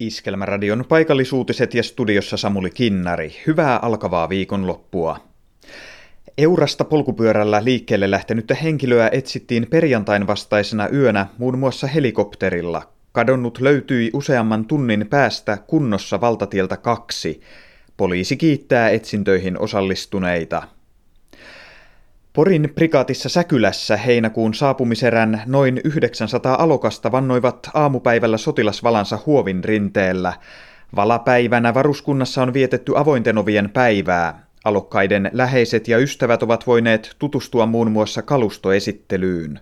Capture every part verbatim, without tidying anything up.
Iskelmäradion paikallisuutiset ja studiossa Samuli Kinnari. Hyvää alkavaa viikonloppua. Eurasta polkupyörällä liikkeelle lähtenyttä henkilöä etsittiin perjantain vastaisena yönä muun muassa helikopterilla. Kadonnut löytyi useamman tunnin päästä kunnossa valtatieltä kaksi. Poliisi kiittää etsintöihin osallistuneita. Porin prikaatissa Säkylässä heinäkuun saapumiserän noin yhdeksänsataa alokasta vannoivat aamupäivällä sotilasvalansa Huovin rinteellä. Valapäivänä varuskunnassa on vietetty avointen ovien päivää. Alokkaiden läheiset ja ystävät ovat voineet tutustua muun muassa kalustoesittelyyn.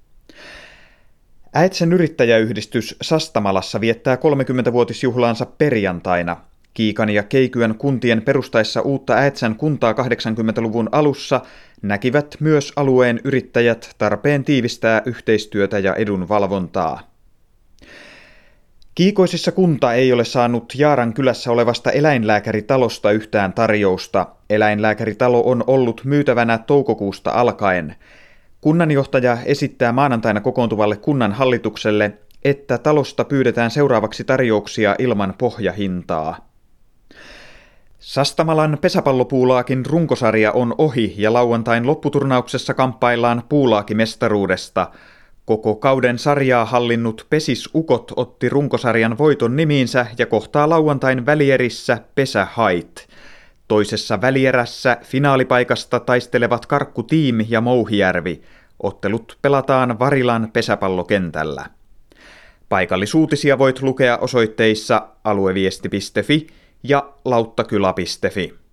Äetsän yrittäjäyhdistys Sastamalassa viettää kolmekymmentävuotisjuhlaansa perjantaina. Kiikan ja Keikyön kuntien perustaessa uutta Äetsän kuntaa kahdeksankymmentäluvun alussa näkivät myös alueen yrittäjät tarpeen tiivistää yhteistyötä ja edunvalvontaa. Kiikoisissa kunta ei ole saanut Jaaran kylässä olevasta eläinlääkäritalosta yhtään tarjousta. Eläinlääkäritalo on ollut myytävänä toukokuusta alkaen. Kunnanjohtaja esittää maanantaina kokoontuvalle kunnan hallitukselle, että talosta pyydetään seuraavaksi tarjouksia ilman pohjahintaa. Sastamalan pesäpallopuulaakin runkosarja on ohi ja lauantain lopputurnauksessa kamppaillaan puulaakimestaruudesta. Koko kauden sarjaa hallinnut Pesis-ukot otti runkosarjan voiton nimiinsä ja kohtaa lauantain välierissä Pesähait. Toisessa välierässä finaalipaikasta taistelevat Karkku Team ja Mouhijärvi. Ottelut pelataan Varilan pesäpallokentällä. Paikallisuutisia voit lukea osoitteissa alueviesti piste fi ja lauttakylä piste fi.